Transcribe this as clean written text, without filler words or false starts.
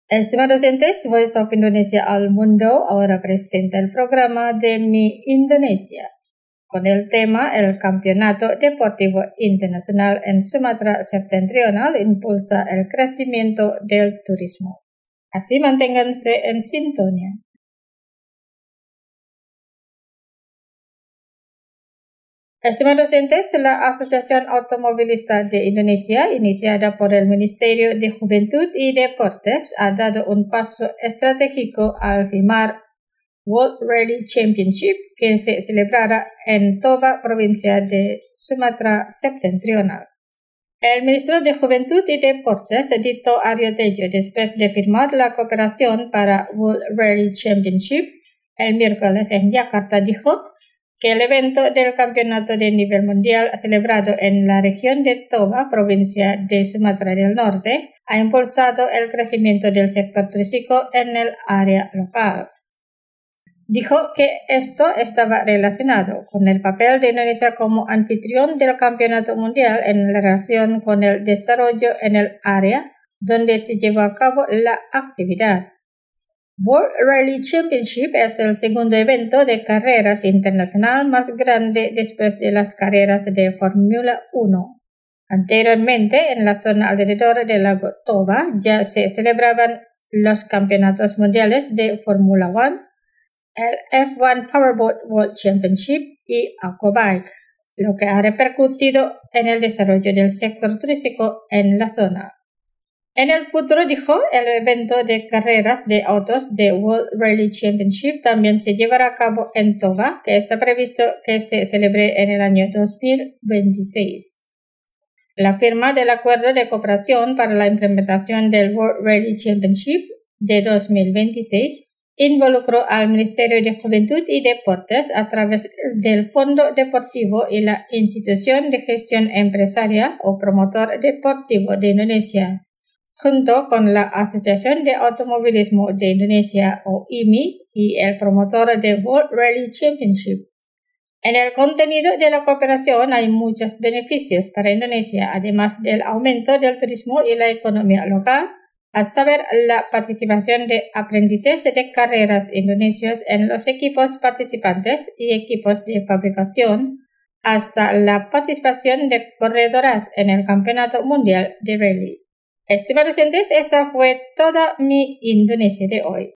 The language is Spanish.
Estimados oyentes, Voice of Indonesia al Mundo ahora presenta el programa de Mi Indonesia, con el tema El Campeonato Deportivo Internacional en Sumatra Septentrional impulsa el crecimiento del turismo. Así manténganse en sintonía. Estimados oyentes, la Asociación Automovilista de Indonesia, iniciada por el Ministerio de Juventud y Deportes, ha dado un paso estratégico al firmar World Rally Championship, que se celebrará en Toba, provincia de Sumatra Septentrional. El ministro de Juventud y Deportes, Dito Aryo Tejo, después de firmar la cooperación para World Rally Championship el miércoles en Yakarta, dijo que el evento del campeonato de nivel mundial celebrado en la región de Toba, provincia de Sumatra del Norte, ha impulsado el crecimiento del sector turístico en el área local. Dijo que esto estaba relacionado con el papel de Indonesia como anfitrión del campeonato mundial en relación con el desarrollo en el área donde se llevó a cabo la actividad. World Rally Championship es el segundo evento de carreras internacional más grande después de las carreras de Fórmula 1. Anteriormente, en la zona alrededor del lago Toba ya se celebraban los campeonatos mundiales de Fórmula 1, el F1 Powerboat World Championship y Aquabike, lo que ha repercutido en el desarrollo del sector turístico en la zona. En el futuro, dijo, el evento de carreras de autos de World Rally Championship también se llevará a cabo en Toba, que está previsto que se celebre en el año 2026. La firma del acuerdo de cooperación para la implementación del World Rally Championship de 2026 involucró al Ministerio de Juventud y Deportes a través del Fondo Deportivo y la Institución de Gestión Empresarial o Promotor Deportivo de Indonesia, junto con la Asociación de Automovilismo de Indonesia o IMI y el promotor de World Rally Championship. En el contenido de la cooperación hay muchos beneficios para Indonesia, además del aumento del turismo y la economía local, a saber, la participación de aprendices de carreras indonesios en los equipos participantes y equipos de fabricación, hasta la participación de corredoras en el Campeonato Mundial de Rally. Estimados oyentes, esa fue toda Mi Indonesia de hoy.